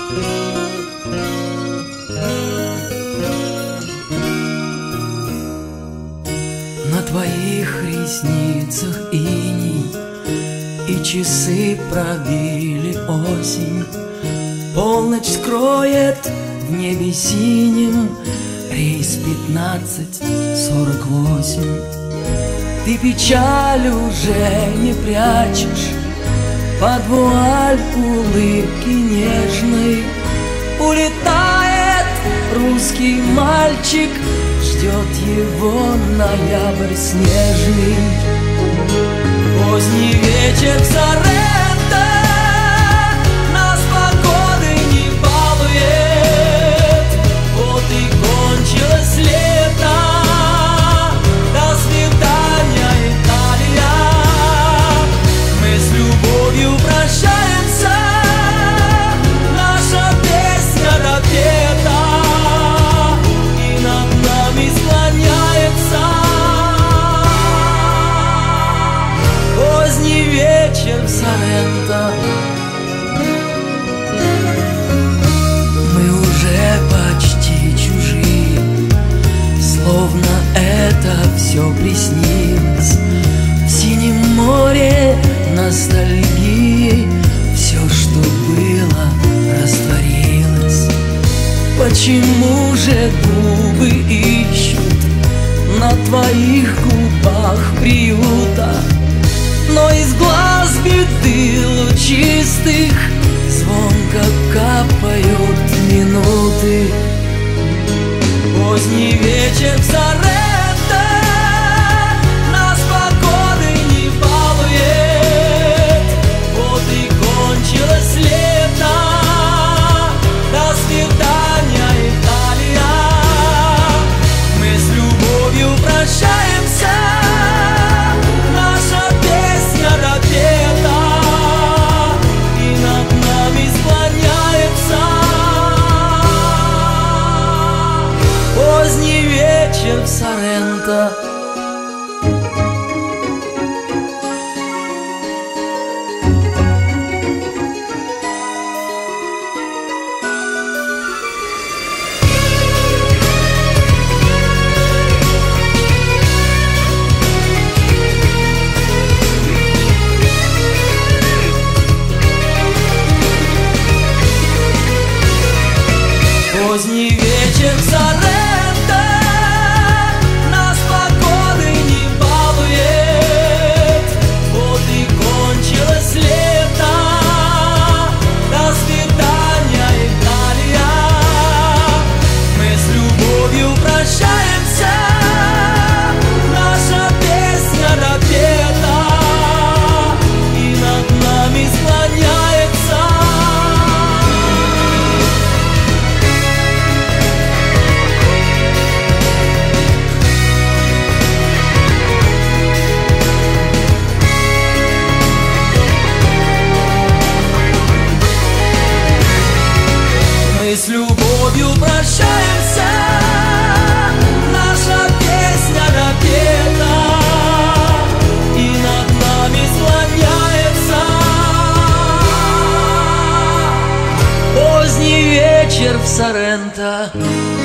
На твоих ресницах иней, и часы пробили осень. Полночь скроет в небе синим рейс 1548. Ты печаль уже не прячешь под вуаль улыбки нежной. Улетает русский мальчик, ждет его ноябрь снежный. Поздний вечер в Соренто нас погодой не балует. Вот и кончилось лето, до свидания, Италия. Мы с любовью прощаемся, наша песня допета, и над нами склоняется поздний вечер в Соренто. Мы уже почти чужие, словно это все приснилось. В синем море ностальгии все, что было, растворилось. Почему же губы ищут на твоих губах приюта? Но из глаз беды лучистых звонко капают минуты. Поздний вечер в Соренто нас погодой не балует. Вот и кончилось лето, до свидания, Италия. Мы с любовью прощаемся, наша песня допета, и над нами склоняется поздний вечер в Соренто. Поздний вечер в Соренто нас погодой не балует. Вот и кончилось лето, до свидания, Италия. Мы с любовью прощаемся, наша песня допета, и над нами склоняется с любовью прощаемся, наша песня допета, и над нами склоняется поздний вечер в Соренто.